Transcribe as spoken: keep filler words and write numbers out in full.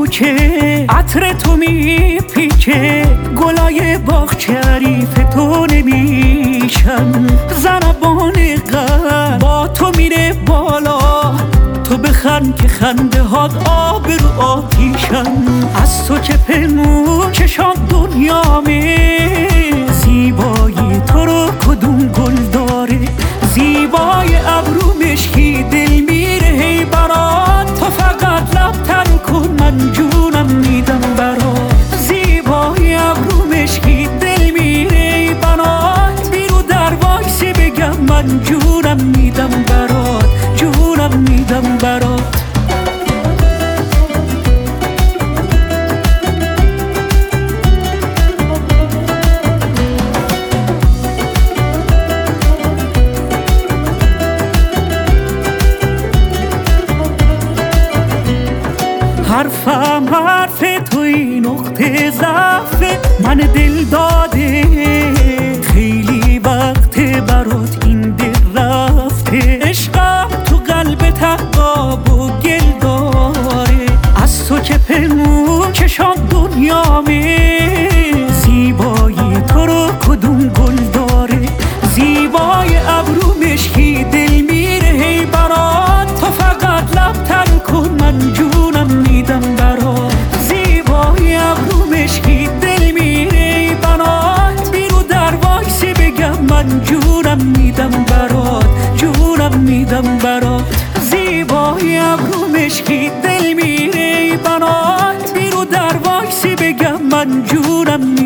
کوچه عطر تو میپیچه، گلای باغچه حریف تو نمیشن، ضربان قلب با تو میره بالا، تو بخند که خنده هات آب رو آتیشن. از تو که پنهون چشام دنیامه، زیبایی تو رو کدوم گل داره، زیبای ابرو مشکی دل میره هی برات، تو فقط لب تر کن من جونم میدم برات، زیبای ابرو مشکی دل میره هی برات، بیرو در وایسی بگم من جونم میدم برات، جونم میدم برات. حرفم حرف توی نقطه ضعف من دل داده، خیلی وقت برات این دل رفته، عشقم تو قلب تقاب و گل داره، از تو که پنهون چشام دنیامه، زیبایی تو رو کدوم گل داره، زیبای ابرو مشکی دل میره هی برات، تو فقط لب تر کن من جونم میدم برات، زیبای ابرو مشکی دل میره برات، بیرو در وایسی بگم من جونم میدم برات، جونم میدم برات، زیبای ابرو مشکی دل میره برات، بیرو در وایسی بگم من جونم